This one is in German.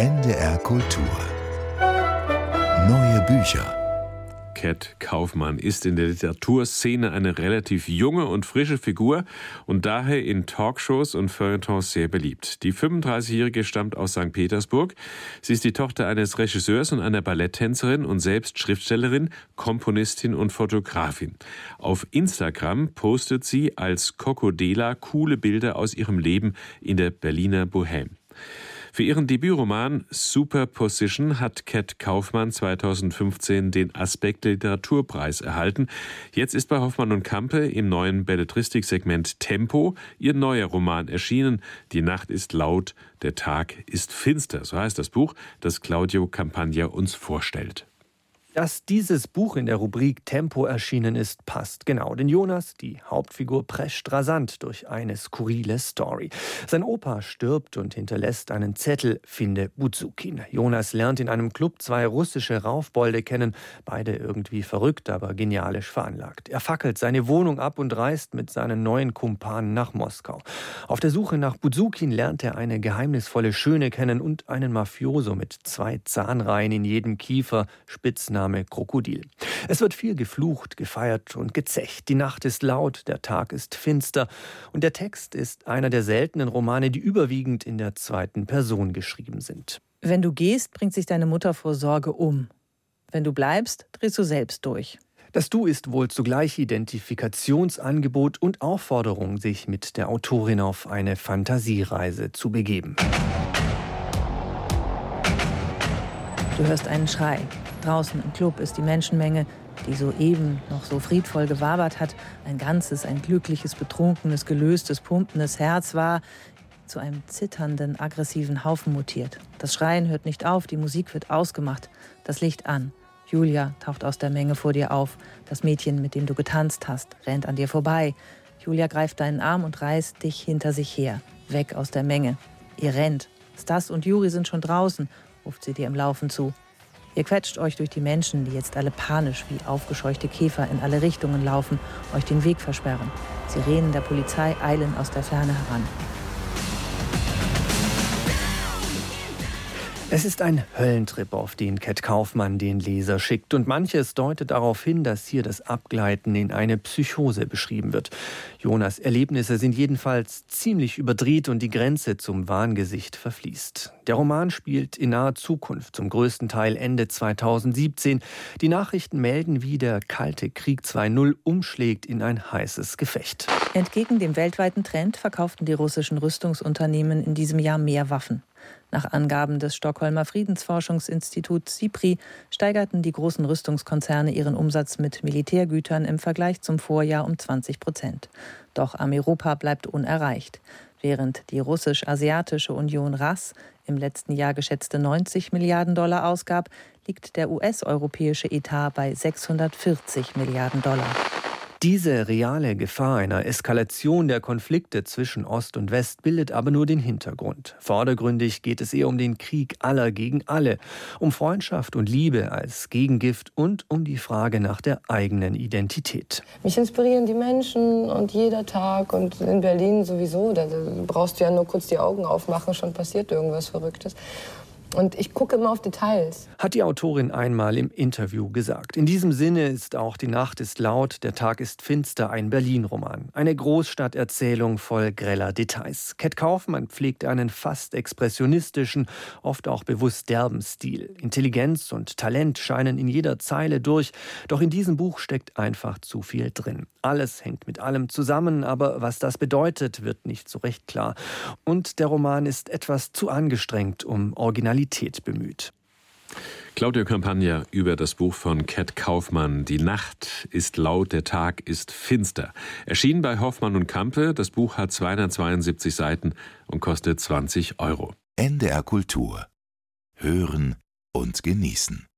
NDR Kultur. Neue Bücher. Cat Kaufmann ist in der Literaturszene eine relativ junge und frische Figur und daher in Talkshows und Feuilletons sehr beliebt. Die 35-Jährige stammt aus St. Petersburg. Sie ist die Tochter eines Regisseurs und einer Balletttänzerin und selbst Schriftstellerin, Komponistin und Fotografin. Auf Instagram postet sie als Kokodela coole Bilder aus ihrem Leben in der Berliner Bohème. Für ihren Debütroman Superposition hat Cat Kaufmann 2015 den Aspekt Literaturpreis erhalten. Jetzt ist bei Hoffmann und Campe im neuen Belletristiksegment Tempo ihr neuer Roman erschienen. Die Nacht ist laut, der Tag ist finster. So heißt das Buch, das Claudio Campagna uns vorstellt. Dass dieses Buch in der Rubrik Tempo erschienen ist, passt genau. Denn Jonas, die Hauptfigur, prescht rasant durch eine skurrile Story. Sein Opa stirbt und hinterlässt einen Zettel, finde Buzukin. Jonas lernt in einem Club zwei russische Raufbolde kennen, beide irgendwie verrückt, aber genialisch veranlagt. Er fackelt seine Wohnung ab und reist mit seinen neuen Kumpanen nach Moskau. Auf der Suche nach Buzukin lernt er eine geheimnisvolle Schöne kennen und einen Mafioso mit 2 Zahnreihen in jedem Kiefer, Spitzname Krokodil. Es wird viel geflucht, gefeiert und gezecht. Die Nacht ist laut, der Tag ist finster und der Text ist einer der seltenen Romane, die überwiegend in der zweiten Person geschrieben sind. Wenn du gehst, bringt sich deine Mutter vor Sorge um. Wenn du bleibst, drehst du selbst durch. Das Du ist wohl zugleich Identifikationsangebot und Aufforderung, sich mit der Autorin auf eine Fantasiereise zu begeben. Du hörst einen Schrei. Draußen im Club ist die Menschenmenge, die soeben noch so friedvoll gewabert hat, ein ganzes, ein glückliches, betrunkenes, gelöstes, pumpendes Herz war zu einem zitternden, aggressiven Haufen mutiert. Das Schreien hört nicht auf, die Musik wird ausgemacht, das Licht an. Julia taucht aus der Menge vor dir auf. Das Mädchen, mit dem du getanzt hast, rennt an dir vorbei. Julia greift deinen Arm und reißt dich hinter sich her, weg aus der Menge. Ihr rennt. Stas und Juri sind schon draußen, ruft sie dir im Laufen zu. Ihr quetscht euch durch die Menschen, die jetzt alle panisch wie aufgescheuchte Käfer in alle Richtungen laufen, euch den Weg versperren. Sirenen der Polizei eilen aus der Ferne heran. Es ist ein Höllentrip, auf den Cat Kaufmann den Leser schickt. Und manches deutet darauf hin, dass hier das Abgleiten in eine Psychose beschrieben wird. Jonas' Erlebnisse sind jedenfalls ziemlich überdreht und die Grenze zum Wahngesicht verfließt. Der Roman spielt in naher Zukunft, zum größten Teil Ende 2017. Die Nachrichten melden, wie der Kalte Krieg 2.0 umschlägt in ein heißes Gefecht. Entgegen dem weltweiten Trend verkauften die russischen Rüstungsunternehmen in diesem Jahr mehr Waffen. Nach Angaben des Stockholmer Friedensforschungsinstituts SIPRI steigerten die großen Rüstungskonzerne ihren Umsatz mit Militärgütern im Vergleich zum Vorjahr um 20%. Doch Europa bleibt unerreicht. Während die russisch-asiatische Union RAS im letzten Jahr geschätzte 90 Milliarden Dollar ausgab, liegt der US-europäische Etat bei 640 Milliarden Dollar. Diese reale Gefahr einer Eskalation der Konflikte zwischen Ost und West bildet aber nur den Hintergrund. Vordergründig geht es eher um den Krieg aller gegen alle, um Freundschaft und Liebe als Gegengift und um die Frage nach der eigenen Identität. Mich inspirieren die Menschen und jeder Tag und in Berlin sowieso. Da brauchst du ja nur kurz die Augen aufmachen, schon passiert irgendwas Verrücktes. Und ich gucke immer auf Details. Hat die Autorin einmal im Interview gesagt. In diesem Sinne ist auch Die Nacht ist laut, der Tag ist finster ein Berlin-Roman. Eine Großstadterzählung voll greller Details. Cat Kaufmann pflegt einen fast expressionistischen, oft auch bewusst derben Stil. Intelligenz und Talent scheinen in jeder Zeile durch. Doch in diesem Buch steckt einfach zu viel drin. Alles hängt mit allem zusammen, aber was das bedeutet, wird nicht so recht klar. Und der Roman ist etwas zu angestrengt, um Originalität bemüht. Claudio Campagna über das Buch von Cat Kaufmann. Die Nacht ist laut, der Tag ist finster. Erschienen bei Hoffmann und Campe. Das Buch hat 272 Seiten und kostet 20 €. NDR Kultur. Hören und genießen.